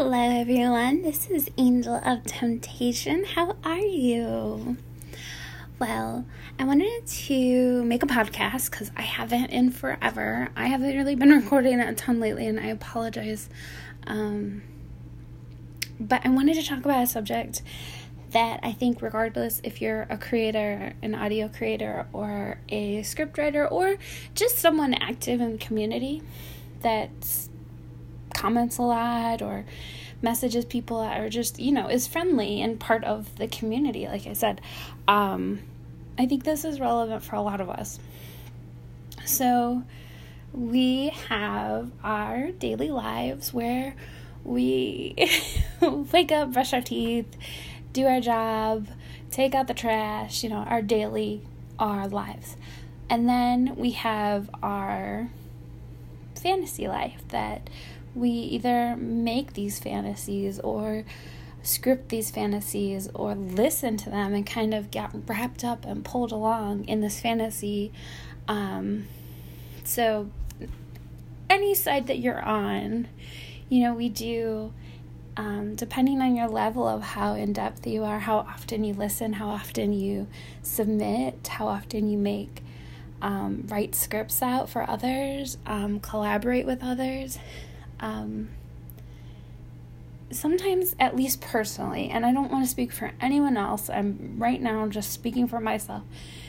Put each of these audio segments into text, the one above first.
Hello everyone, this is Angel of Temptation. How are you? Well, I wanted to make a podcast because I haven't in forever. I haven't really been recording a ton lately and I apologize. But I wanted to talk about a subject that I think regardless if you're a creator, an audio creator, or a scriptwriter, or just someone active in the community that comments a lot or messages people or just, is friendly and part of the community, like I said, I think this is relevant for a lot of us. So we have our daily lives where we wake up, brush our teeth, do our job, take out the trash, our lives. And then we have our fantasy life that we either make these fantasies or script these fantasies or listen to them and kind of get wrapped up and pulled along in this fantasy. So any side that you're on, we do, depending on your level of how in-depth you are, how often you listen, how often you submit, how often you make write scripts out for others, collaborate with others. Sometimes, at least personally, and I don't want to speak for anyone else, I'm right now just speaking for myself,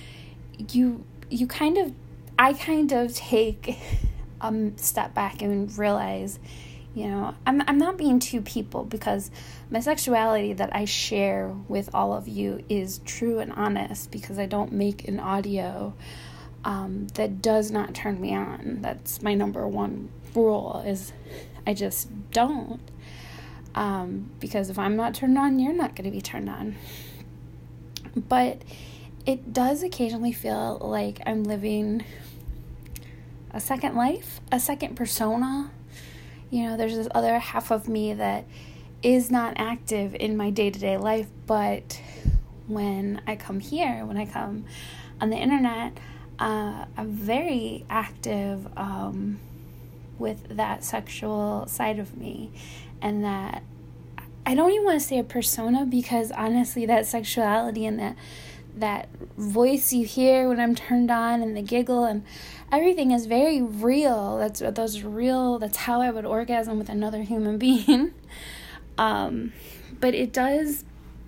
I kind of take a step back and realize, I'm not being two people, because my sexuality that I share with all of you is true and honest, because I don't make an audio that does not turn me on. That's my number one rule, is I just don't. Because if I'm not turned on, you're not going to be turned on. But it does occasionally feel like I'm living a second life, a second persona. There's this other half of me that is not active in my day-to-day life, but when I come here, when I come on the internet, I'm very active with that sexual side of me, and that I don't even want to say a persona, because honestly that sexuality and that voice you hear when I'm turned on and the giggle and everything is very real. That's how I would orgasm with another human being. But it does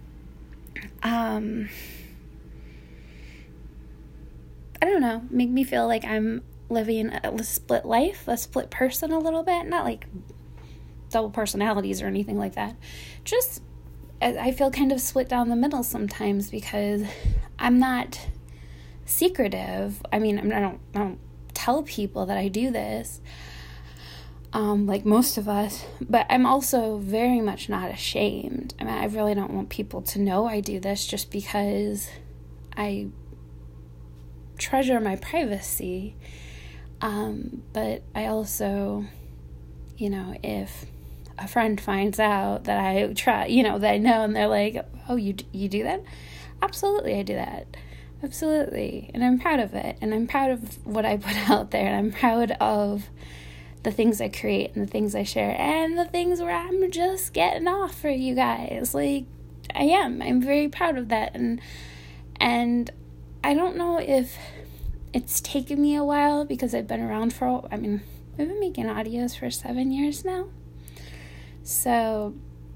I don't know, make me feel like I'm living a split life, a split person a little bit. Not like double personalities or anything like that. Just, I feel kind of split down the middle sometimes, because I'm not secretive. I mean, I don't tell people that I do this, like most of us, but I'm also very much not ashamed. I mean, I really don't want people to know I do this, just because I treasure my privacy. But I also, if a friend finds out that I try, that I know, and they're like, oh, you do that? Absolutely, I do that. Absolutely. And I'm proud of it. And I'm proud of what I put out there. And I'm proud of the things I create and the things I share and the things where I'm just getting off for you guys. Like, I'm very proud of that. And I don't know if it's taken me a while, because I've been around we've been making audios for 7 years now. So,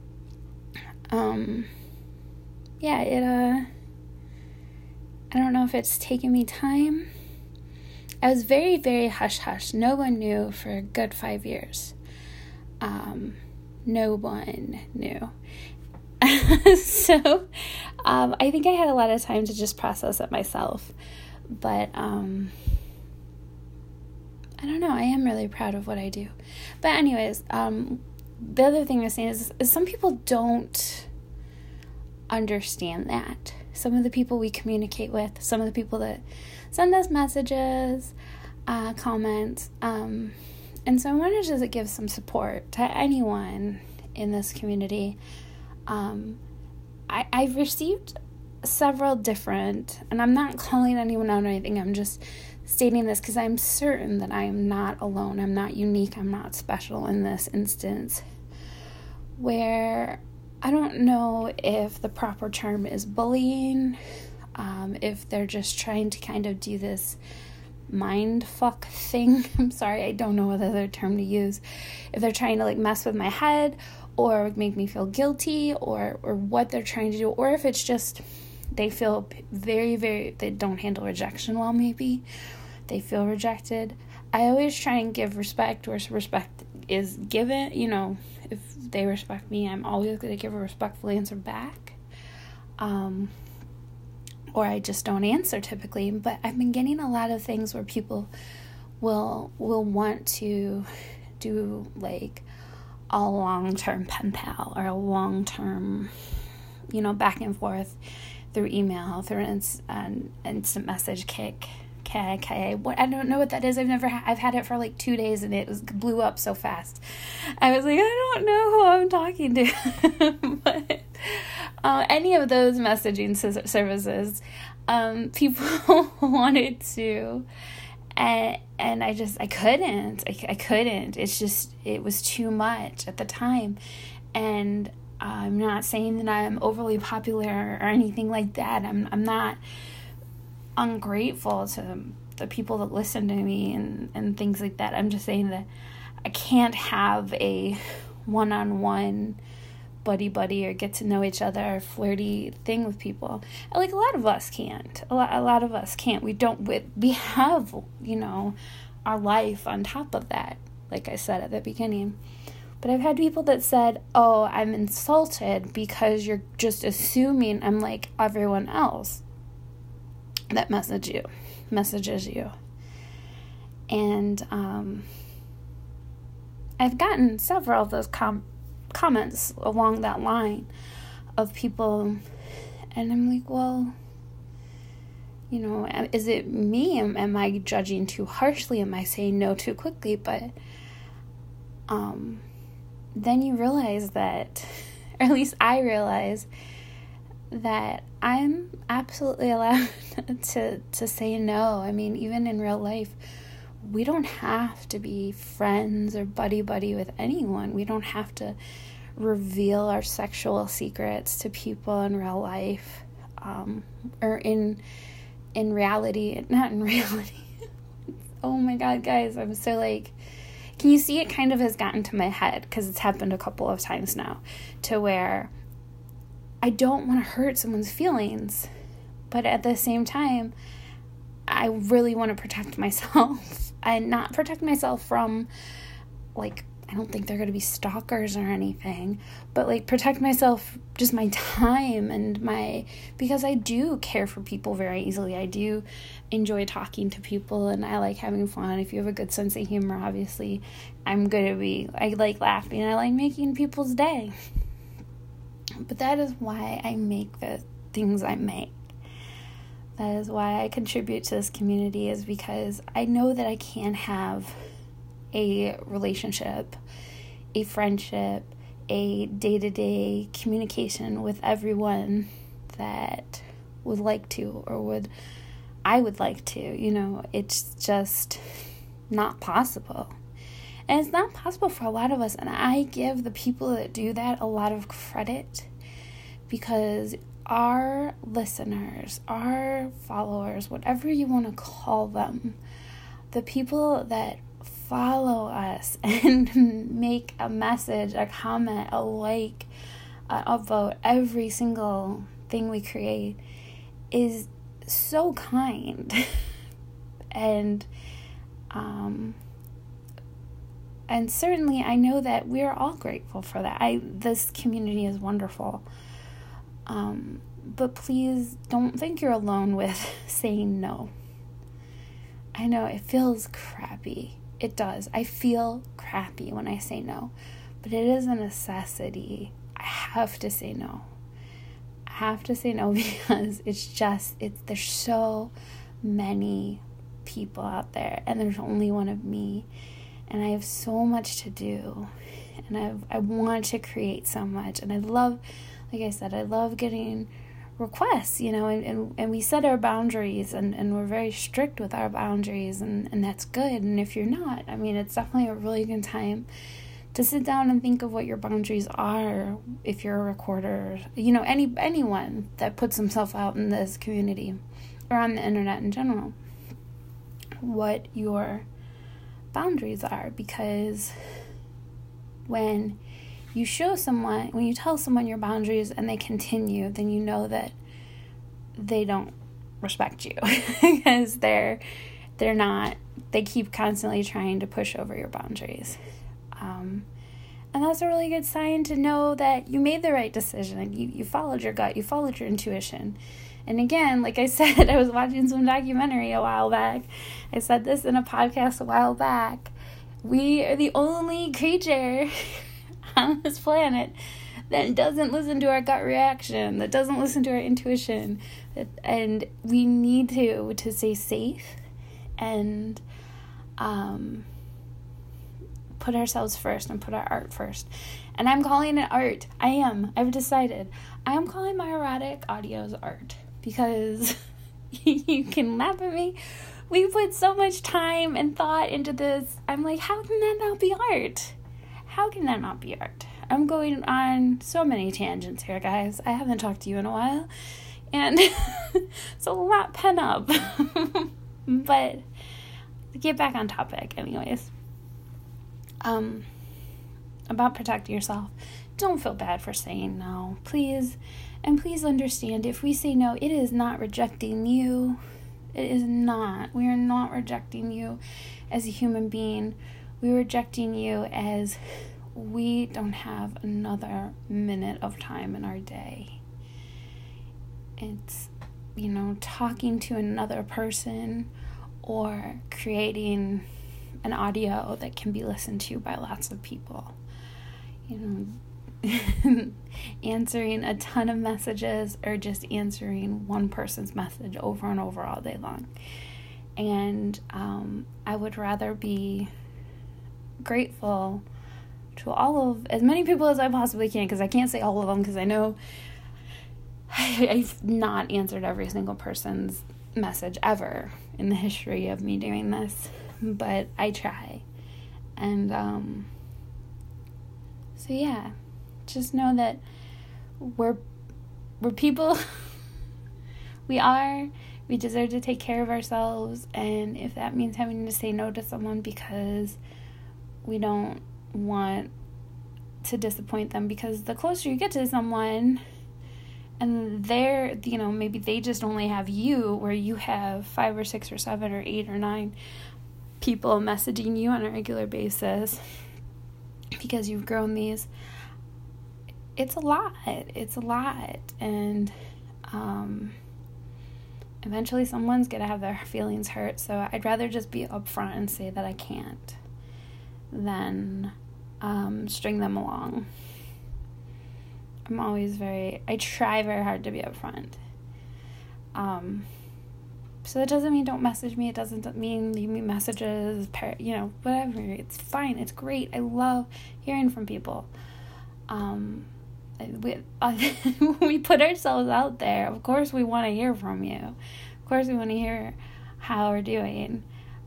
I don't know if it's taken me time. I was very, very hush-hush. No one knew for a good 5 years. No one knew. So, I think I had a lot of time to just process it myself. But, I don't know. I am really proud of what I do. But anyways, the other thing I was saying is some people don't understand that. Some of the people we communicate with, some of the people that send us messages, comments, and so I wanted to just give some support to anyone in this community. I've received several different, and I'm not calling anyone out or anything, I'm just stating this because I'm certain that I am not alone, I'm not unique, I'm not special in this instance, where I don't know if the proper term is bullying, if they're just trying to kind of do this mind fuck thing. I'm sorry, I don't know what other term to use. If they're trying to like mess with my head or make me feel guilty, or what they're trying to do, or if it's just they feel they don't handle rejection well, maybe they feel rejected. I always try and give respect where respect is given. You know, if they respect me, I'm always going to give a respectful answer back. Or I just don't answer typically. But I've been getting a lot of things where people will want to do like a long-term pen pal or a long-term, you know, back and forth through email, through instant message kick. What, I don't know what that is. I've had it for like 2 days and it blew up so fast. I was like, I don't know who I'm talking to. But any of those messaging services, people wanted to, and I couldn't. It was too much at the time. And I'm not saying that I'm overly popular or anything like that. I'm not ungrateful to the people that listen to me and things like that. I'm just saying that I can't have a one-on-one buddy or get to know each other flirty thing with people. Like a lot of us can't. A lot of us can't. We have, you know, our life on top of that, like I said at the beginning. But I've had people that said, oh, I'm insulted because you're just assuming I'm like everyone else that messages you. And I've gotten several of those comments along that line of people, and I'm like, well, you know, is it me? Am I judging too harshly? Am I saying no too quickly? But then you realize that, or at least I realize that I'm absolutely allowed to say no. I mean, even in real life, we don't have to be friends or buddy with anyone. We don't have to reveal our sexual secrets to people in real life, or in reality, not in reality. Oh my God, guys, I'm so like, can you see it kind of has gotten to my head, because it's happened a couple of times now, to where I don't want to hurt someone's feelings, but at the same time, I really want to protect myself, and not protect myself from, like, I don't think they're going to be stalkers or anything, but like protect myself, just my time and because I do care for people very easily. I do enjoy talking to people and I like having fun. If you have a good sense of humor, obviously, I like laughing. I like making people's day. But that is why I make the things I make. That is why I contribute to this community, is because I know that I can have a relationship, a friendship, a day-to-day communication with everyone that would like to, or I would like to, you know. It's just not possible. And it's not possible for a lot of us, and I give the people that do that a lot of credit, because our listeners, our followers, whatever you want to call them, the people that follow us and make a message, a comment, a like, a vote, every single thing we create is so kind. And certainly I know that we are all grateful for that. This community is wonderful. But please don't think you're alone with saying no. I know it feels crappy. It does. I feel crappy when I say no, but it is a necessity. I have to say no. I have to say no because there's so many people out there and there's only one of me, and I have so much to do, and I want to create so much, and I love, like I said, I love getting requests, you know, and we set our boundaries, and we're very strict with our boundaries, and that's good. And if you're not, I mean, it's definitely a really good time to sit down and think of what your boundaries are if you're a recorder, anyone that puts himself out in this community or on the internet in general, what your boundaries are. Because when you tell someone your boundaries and they continue, then you know that they don't respect you because they keep constantly trying to push over your boundaries. And that's a really good sign to know that you made the right decision and you followed your gut, you followed your intuition. And again, like I said, I was watching some documentary a while back. I said this in a podcast a while back. We are the only creature on this planet that doesn't listen to our gut reaction, that doesn't listen to our intuition. And we need to stay safe and put ourselves first and put our art first. And I'm calling it art. I've decided. I am calling my erotic audios art because you can laugh at me. We put so much time and thought into this. I'm like, how can that not be art? How can that not be art? I'm going on so many tangents here, guys. I haven't talked to you in a while. And it's a lot pent up. But to get back on topic anyways. About protecting yourself. Don't feel bad for saying no, please. And please understand, if we say no, it is not rejecting you. It is not. We are not rejecting you as a human being. We're rejecting you as we don't have another minute of time in our day. It's, talking to another person or creating an audio that can be listened to by lots of people. Answering a ton of messages or just answering one person's message over and over all day long. And I would rather be grateful to as many people as I possibly can, because I can't say all of them, because I know I've not answered every single person's message ever in the history of me doing this, but I try. And so yeah, just know that we're people. We deserve to take care of ourselves, and if that means having to say no to someone because we don't want to disappoint them, because the closer you get to someone and they're, maybe they just only have you, where you have 5 or 6 or 7 or 8 or 9 people messaging you on a regular basis because you've grown these. It's a lot. And eventually someone's going to have their feelings hurt. So I'd rather just be upfront and say that I can't than string them along. I try very hard to be upfront. So that doesn't mean don't message me. It doesn't mean leave me messages, whatever. It's fine. It's great. I love hearing from people. We put ourselves out there. Of course we want to hear from you. Of course we want to hear how we're doing.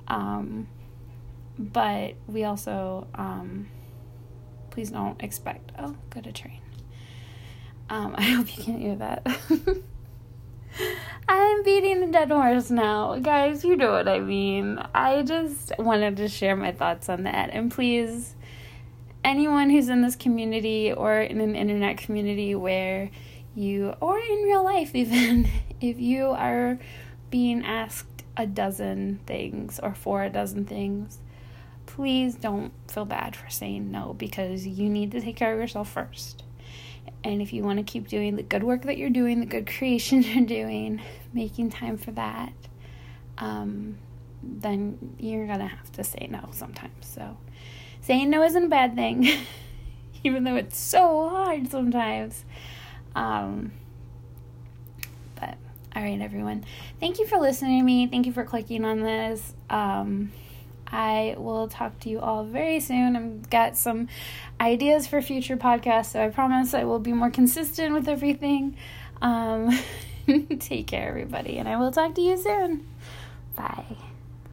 But we also, please don't expect, go to train. I hope you can't hear that. I'm beating a dead horse now. Guys, you know what I mean. I just wanted to share my thoughts on that. And please, anyone who's in this community or in an internet community where you, or in real life even, if you are being asked a dozen things or for a dozen things, please don't feel bad for saying no, because you need to take care of yourself first. And if you want to keep doing the good work that you're doing, the good creation you're doing, making time for that, then you're going to have to say no sometimes. So saying no isn't a bad thing, even though it's so hard sometimes. But all right, everyone. Thank you for listening to me. Thank you for clicking on this. I will talk to you all very soon. I've got some ideas for future podcasts, so I promise I will be more consistent with everything. Take care, everybody, and I will talk to you soon. Bye.